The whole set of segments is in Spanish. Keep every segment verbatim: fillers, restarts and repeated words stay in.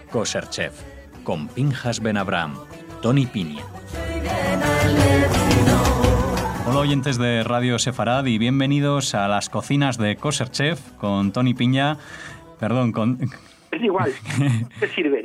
Kosher Chef, con Pinchas Ben Abraham, Tony Piña. Hola oyentes de Radio Sefarad y bienvenidos a las cocinas de Kosher Chef con Tony Piña. Perdón, con... Es igual, te sirven.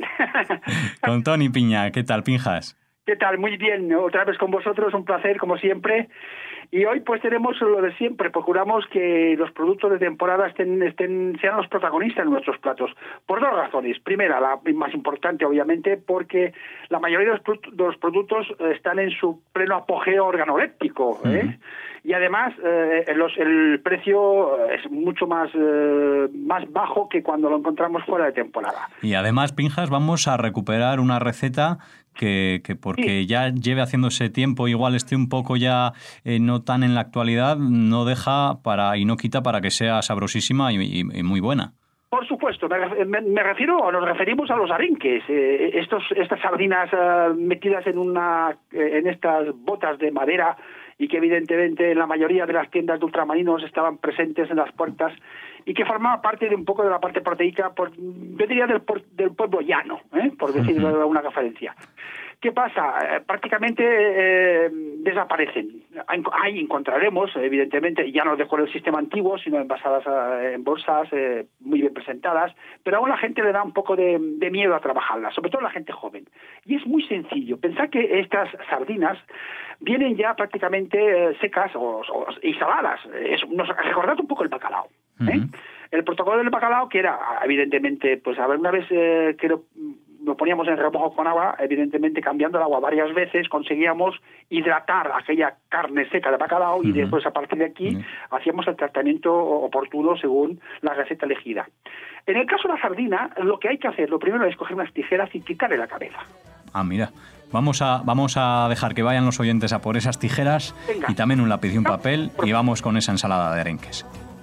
Con Tony Piña, ¿qué tal, Pinchas? ¿Qué tal? Muy bien, otra vez con vosotros, un placer como siempre. Y hoy pues tenemos lo de siempre, procuramos que los productos de temporada estén, estén sean los protagonistas en nuestros platos, por dos razones. Primera, la más importante obviamente, porque la mayoría de los, de los productos están en su pleno apogeo organoléptico, ¿eh? Uh-huh. Y además eh, los, el precio es mucho más, eh, más bajo que cuando lo encontramos fuera de temporada. Y además, Pinchas, vamos a recuperar una receta que, que porque sí. ya lleve haciéndose tiempo, igual esté un poco ya eh, no tan en la actualidad, no deja para y no quita para que sea sabrosísima y, y, y muy buena. Por supuesto, me, me, me refiero, o nos referimos a los arenques, eh, estos, estas sardinas uh, metidas en una, eh, en estas botas de madera y que evidentemente en la mayoría de las tiendas de ultramarinos estaban presentes en las puertas y que formaba parte de un poco de la parte proteica, por, yo diría del, del pueblo llano, ¿eh? por decirlo de alguna referencia. ¿Qué pasa? Eh, prácticamente eh, desaparecen. Ahí encontraremos, evidentemente, ya no dejo en el sistema antiguo, sino envasadas a, en bolsas eh, muy bien presentadas, pero aún la gente le da un poco de, de miedo a trabajarlas, sobre todo la gente joven. Y es muy sencillo. Pensad que estas sardinas vienen ya prácticamente eh, secas o, o, y saladas. Es, nos recordad un poco el bacalao. ¿eh? Uh-huh. El protocolo del bacalao, que era, evidentemente, pues a ver, una vez eh, que lo, lo poníamos en remojo con agua, evidentemente cambiando el agua varias veces, conseguíamos hidratar aquella carne seca de bacalao, uh-huh. y después a partir de aquí uh-huh. hacíamos el tratamiento oportuno según la receta elegida. En el caso de la sardina, lo que hay que hacer, lo primero es coger unas tijeras y quitarle la cabeza. Ah, mira. Vamos a, vamos a dejar que vayan los oyentes a por esas tijeras. Venga. Y también un lápiz y un papel, y vamos con esa ensalada de arenques.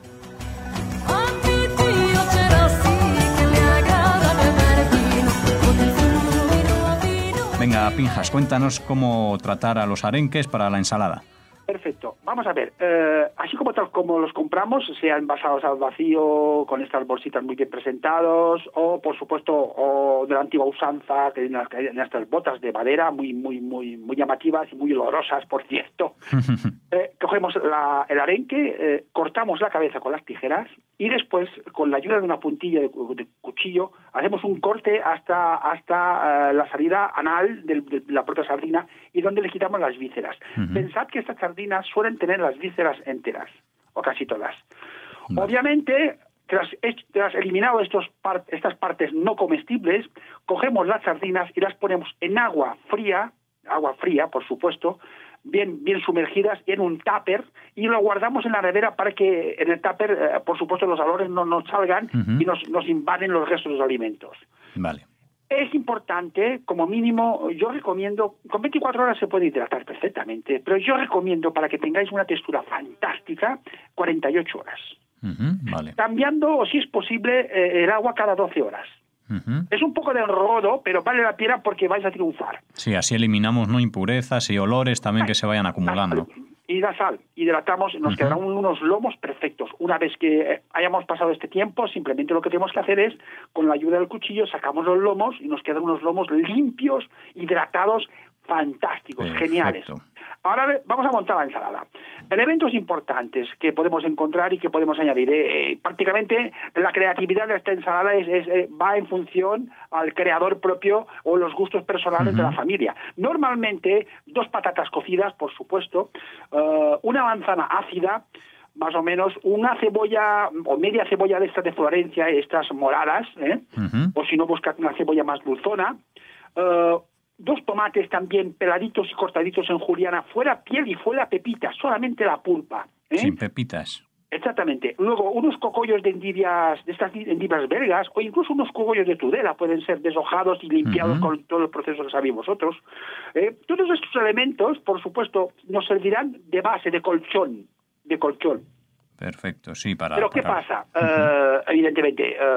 Venga, Pinchas, cuéntanos cómo tratar a los arenques para la ensalada. Perfecto. Vamos a ver, eh, así como tal como los compramos, sean envasados al vacío, con estas bolsitas muy bien presentados, o por supuesto, o de la antigua usanza, que en, las, en estas botas de madera muy muy muy muy llamativas y muy olorosas, por cierto. eh, cogemos la, el arenque, eh, cortamos la cabeza con las tijeras y después, con la ayuda de una puntilla de, de cuchillo, hacemos un corte hasta hasta uh, la salida anal de, de la propia sardina y donde le quitamos las vísceras. Uh-huh. Pensad que estas sardinas suelen tener las vísceras enteras, o casi todas. Vale. Obviamente, tras, tras eliminado estos par, estas partes no comestibles, cogemos las sardinas y las ponemos en agua fría, agua fría, por supuesto, bien bien sumergidas en un tupper y lo guardamos en la nevera para que en el tupper, eh, por supuesto, los olores no nos salgan uh-huh. y nos, nos invaden los restos de los alimentos. Vale. Es importante, como mínimo, yo recomiendo, con veinticuatro horas se puede hidratar perfectamente, pero yo recomiendo, para que tengáis una textura fantástica, cuarenta y ocho horas. Uh-huh. Vale. Cambiando, o si es posible, eh, el agua cada doce horas. Uh-huh. Es un poco de enrodo, pero vale la pena porque vais a triunfar. Sí, así eliminamos no impurezas y olores también que se vayan acumulando. Y la sal, hidratamos, nos uh-huh. quedarán unos lomos perfectos. Una vez que hayamos pasado este tiempo, simplemente lo que tenemos que hacer es, con la ayuda del cuchillo, sacamos los lomos y nos quedan unos lomos limpios, hidratados, fantásticos, perfecto. Geniales. Ahora vamos a montar la ensalada. Elementos importantes que podemos encontrar y que podemos añadir. Eh, prácticamente la creatividad de esta ensalada es, es, eh, va en función al creador propio o los gustos personales uh-huh. de la familia. Normalmente, dos patatas cocidas, por supuesto, uh, una manzana ácida, más o menos, una cebolla o media cebolla de estas de Florencia, estas moradas, ¿eh? uh-huh. o si no, buscad una cebolla más dulzona, uh, dos tomates también peladitos y cortaditos en juliana, fuera piel y fuera pepita, solamente la pulpa. ¿eh? Sin pepitas. Exactamente. Luego, unos cogollos de endivias, de estas endivias belgas, o incluso unos cogollos de Tudela, pueden ser deshojados y limpiados uh-huh. con todo el proceso que sabéis vosotros. Eh, todos estos elementos, por supuesto, nos servirán de base, de colchón, de colchón. Perfecto, sí, para... Pero ¿qué para... pasa? Uh-huh. Uh, evidentemente... Uh,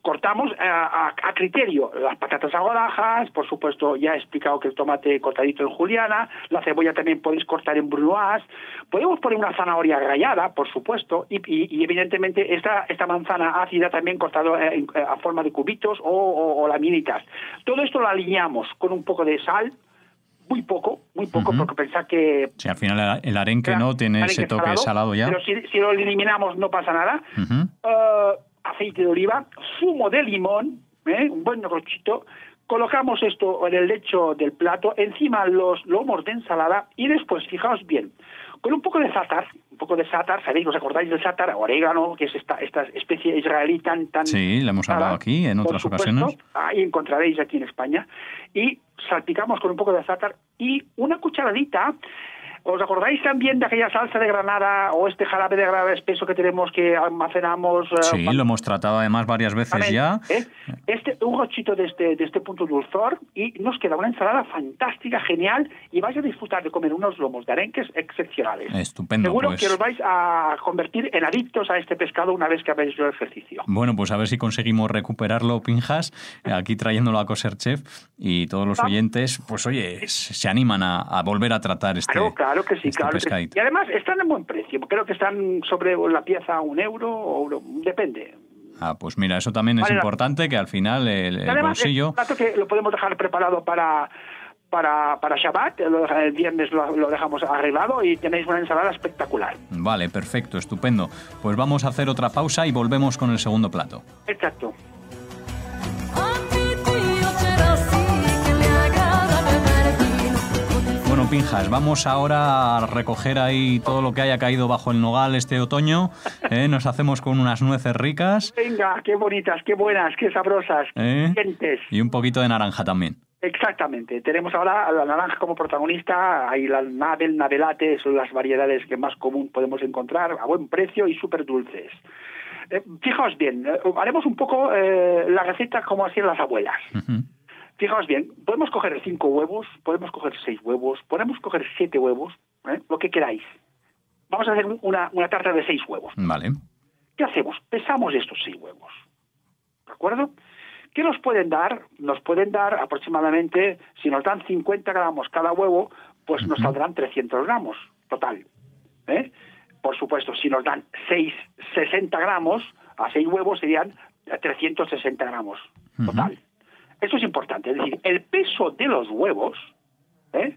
cortamos a, a, a criterio las patatas a rodajas, por supuesto ya he explicado que el tomate cortadito en juliana, la cebolla también podéis cortar en brunoise, podemos poner una zanahoria rallada, por supuesto, y, y, y evidentemente esta, esta manzana ácida también cortado en, a forma de cubitos o, o, o laminitas. Todo esto lo alineamos con un poco de sal, muy poco, muy poco, uh-huh. porque pensad que... Sí, al final el arenque no tiene arenque ese toque salado, salado ya. Pero si, si lo eliminamos no pasa nada. Uh-huh. Uh, aceite de oliva, zumo de limón, ¿eh? un buen rochito. Colocamos esto en el lecho del plato, encima los lomos de ensalada y después, fijaos bien, con un poco de zátar, un poco de zátar, ¿sabéis? ¿Os acordáis del zátar? Orégano, que es esta, esta especie israelí tan... tan sí, la hemos hablado aquí en otras supuesto, ocasiones. Ahí encontraréis aquí en España. Y salpicamos con un poco de zátar y una cucharadita. ¿Os acordáis también de aquella salsa de granada o este jarabe de granada espeso que tenemos que almacenamos? Sí, uh, lo hemos tratado además varias veces ya. ¿eh? Este, un rochito de este, de este punto dulzor y nos queda una ensalada fantástica, genial, y vais a disfrutar de comer unos lomos de arenques excepcionales. Estupendo. Seguro pues... que os vais a convertir en adictos a este pescado una vez que habéis hecho el ejercicio. Bueno, pues a ver si conseguimos recuperarlo, Pinjas, aquí trayéndolo a Coser Chef, y todos los oyentes, pues oye, se animan a, a volver a tratar este Claro, claro que sí, este claro que sí. Y además están en buen precio, creo que están sobre la pieza a un euro, o euro, depende. Ah, pues mira, eso también es vale, importante, que al final el, el además, bolsillo... Es un plato que lo podemos dejar preparado para... Para, para Shabbat, el viernes lo, lo dejamos arreglado y tenéis una ensalada espectacular. Vale, perfecto, estupendo. Pues vamos a hacer otra pausa y volvemos con el segundo plato. Exacto. Bueno, Pinjas, vamos ahora a recoger ahí todo lo que haya caído bajo el nogal este otoño. ¿eh? Nos hacemos con unas nueces ricas. Venga, qué bonitas, qué buenas, qué sabrosas, ¿Eh? Qué y un poquito de naranja también. Exactamente. Tenemos ahora la naranja como protagonista, ahí la Nabel, Navelate, son las variedades que más común podemos encontrar, a buen precio y súper dulces. Eh, fijaos bien, eh, haremos un poco eh, la receta como hacían las abuelas. Uh-huh. Fijaos bien, podemos coger cinco huevos, podemos coger seis huevos, podemos coger siete huevos, ¿eh? lo que queráis. Vamos a hacer una, una tarta de seis huevos. Vale. ¿Qué hacemos? Pesamos estos seis huevos, ¿de acuerdo? ¿Qué nos pueden dar? Nos pueden dar aproximadamente, si nos dan cincuenta gramos cada huevo, pues uh-huh. nos saldrán trescientos gramos total. ¿eh? Por supuesto, si nos dan seis, sesenta gramos, a seis huevos serían trescientos sesenta gramos total. Uh-huh. Esto es importante, es decir, el peso de los huevos, ¿eh?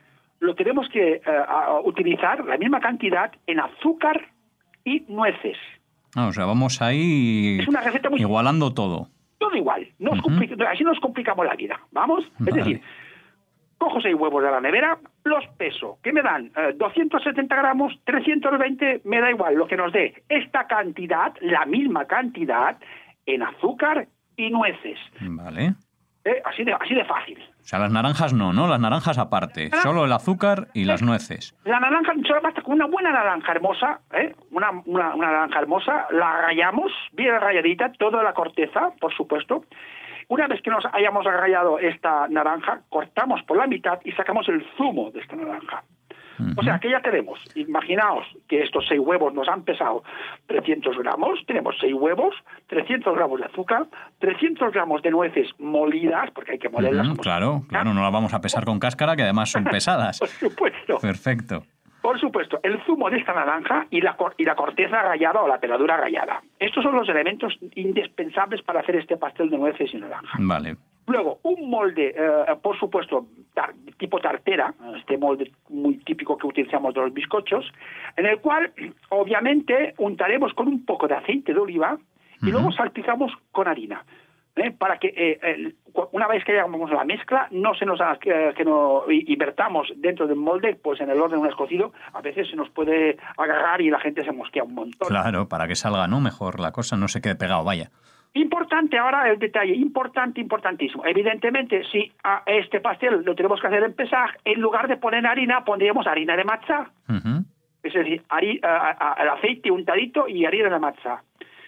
lo tenemos que uh, utilizar, la misma cantidad, en azúcar y nueces. Ah, o sea, vamos ahí es una receta muy... igualando todo. Todo igual, nos uh-huh. complica, así nos complicamos la vida, ¿vamos? Vale. Es decir, cojo seis huevos de la nevera, los peso, ¿qué me dan? Eh, doscientos setenta gramos, trescientos veinte, me da igual, lo que nos dé esta cantidad, la misma cantidad, en azúcar y nueces. Vale. ¿Eh? Así de, así de fácil. O sea, las naranjas no, ¿no? Las naranjas aparte, ¿Ah? solo el azúcar y las nueces. La naranja, solo basta con una buena naranja hermosa, ¿eh? una, una, una naranja hermosa, la rallamos, bien ralladita, toda la corteza, por supuesto. Una vez que nos hayamos rallado esta naranja, cortamos por la mitad y sacamos el zumo de esta naranja. Uh-huh. O sea, que ya tenemos, imaginaos que estos seis huevos nos han pesado trescientos gramos, tenemos seis huevos, trescientos gramos de azúcar, trescientos gramos de nueces molidas, porque hay que molerlas. Uh-huh, claro, claro, no las vamos a pesar con cáscara, que además son pesadas. Por supuesto. Perfecto. Por supuesto, el zumo de esta naranja y la, y la corteza rallada o la peladura rallada. Estos son los elementos indispensables para hacer este pastel de nueces y naranja. Vale. Luego, un molde, eh, por supuesto, tar, tipo tartera, este molde muy típico que utilizamos de los bizcochos, en el cual, obviamente, untaremos con un poco de aceite de oliva y uh-huh. luego salpicamos con harina. ¿eh? Para que eh, eh, una vez que hagamos la mezcla, no se nos haga, eh, que no invertamos dentro del molde, pues en el orden un escocido, a veces se nos puede agarrar y la gente se mosquea un montón. Claro, para que salga, ¿no? Mejor la cosa, no se quede pegado, vaya. Importante ahora el detalle, importante, importantísimo. Evidentemente, si a este pastel lo tenemos que hacer en Pesaj, en lugar de poner harina, pondríamos harina de matzá. Uh-huh. Es decir, hari, a, a, el aceite untadito y harina de matzá.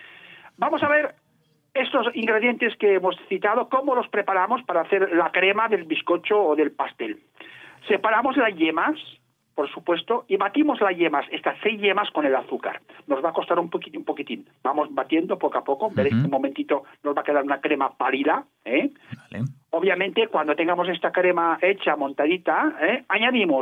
Vamos a ver estos ingredientes que hemos citado, cómo los preparamos para hacer la crema del bizcocho o del pastel. Separamos las yemas, por supuesto, y batimos las yemas, estas seis yemas con el azúcar. Nos va a costar un poquitín, un poquitín. Vamos batiendo poco a poco. Veréis que uh-huh. un momentito nos va a quedar una crema pálida, ¿eh? Vale. Obviamente, cuando tengamos esta crema hecha, montadita, ¿eh? añadimos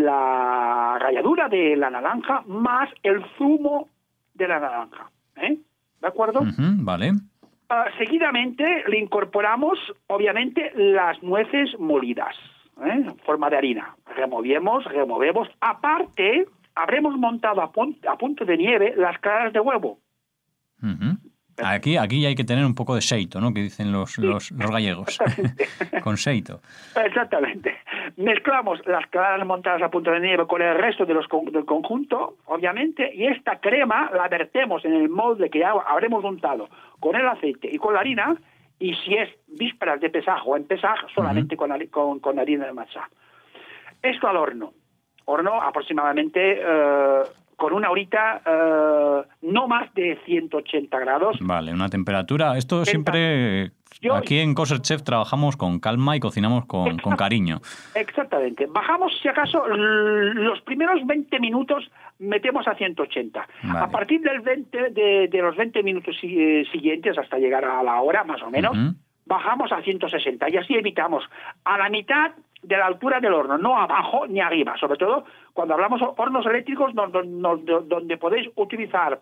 la ralladura de la naranja más el zumo de la naranja, ¿eh? ¿De acuerdo? Uh-huh. Vale. Uh, seguidamente le incorporamos, obviamente, las nueces molidas, ¿eh? en forma de harina. Removemos, removemos. Aparte, habremos montado a, pun- a punto de nieve las claras de huevo. Uh-huh. Aquí, aquí hay que tener un poco de seito, ¿no? Que dicen los, sí, los, los gallegos. Con seito. Exactamente. Mezclamos las claras montadas a punto de nieve con el resto de los, del conjunto, obviamente, y esta crema la vertemos en el molde que ya habremos untado con el aceite y con la harina, y si es vísperas de Pesaj o en Pesaj, solamente uh-huh. con, con, con harina de matzá. Esto al horno. Horno aproximadamente... Uh, con una horita, uh, no más de ciento ochenta grados. Vale, una temperatura... Esto siempre... Yo, aquí en Kosher Chef trabajamos con calma y cocinamos con, con cariño. Exactamente. Bajamos, si acaso, los primeros veinte minutos metemos a ciento ochenta. Vale. A partir del veinte, de, de los veinte minutos siguientes, hasta llegar a la hora, más o menos, uh-huh. bajamos a ciento sesenta. Y así evitamos a la mitad de la altura del horno, no abajo ni arriba. Sobre todo cuando hablamos de hornos eléctricos, no, no, no, donde podéis utilizar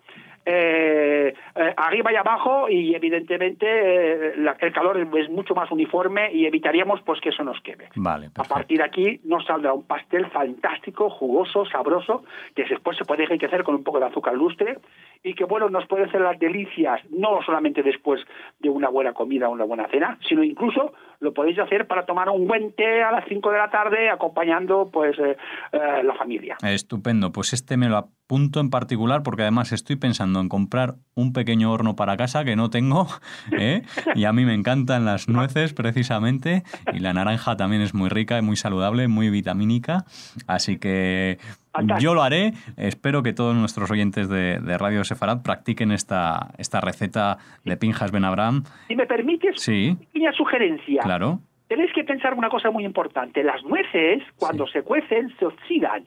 eh, eh, arriba y abajo, y evidentemente eh, la, el calor es, es mucho más uniforme y evitaríamos pues que eso nos queme. Vale, a partir de aquí nos saldrá un pastel fantástico, jugoso, sabroso, que después se puede enriquecer con un poco de azúcar lustre y que, bueno, nos puede hacer las delicias, no solamente después de una buena comida o una buena cena, sino incluso lo podéis hacer para tomar un buen té a las cinco de la tarde acompañando pues eh, eh, la familia. Estupendo, pues este me lo apunto en particular porque además estoy pensando en comprar un pequeño horno para casa que no tengo, ¿eh? Y a mí me encantan las nueces precisamente, y la naranja también es muy rica y muy saludable, muy vitamínica, así que yo lo haré. Espero que todos nuestros oyentes de, de Radio Sefarad practiquen esta, esta receta de Pinjas Ben Abraham. Si me permites, sí. Una pequeña sugerencia. Claro. Tenéis que pensar una cosa muy importante. Las nueces, cuando sí. se cuecen, se oxidan.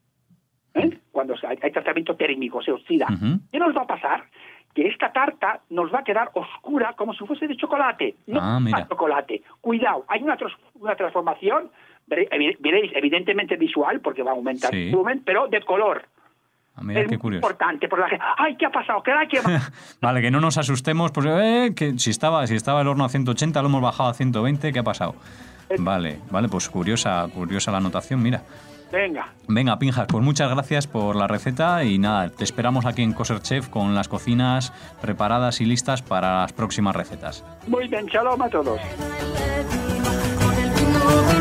¿Eh? Cuando hay, hay tratamiento térmico, se oxidan. Uh-huh. ¿Qué nos va a pasar? Que esta tarta nos va a quedar oscura como si fuese de chocolate. No ah, mira. chocolate. Cuidado, hay una, tros- una transformación, veréis, evidentemente visual, porque va a aumentar sí. el volumen, pero de color. Ah, mira, es qué curioso. Importante, por la gente. ¡Ay, qué ha pasado! ¿Qué ha quemado? Vale, que no nos asustemos, pues eh, que si estaba, si estaba el horno a ciento ochenta, lo hemos bajado a ciento veinte, ¿qué ha pasado? Es... Vale, vale, pues curiosa, curiosa la anotación, mira. Venga. Venga, Pinjas, pues muchas gracias por la receta y nada, te esperamos aquí en Kosher Chef con las cocinas preparadas y listas para las próximas recetas. Muy bien, shalom a todos.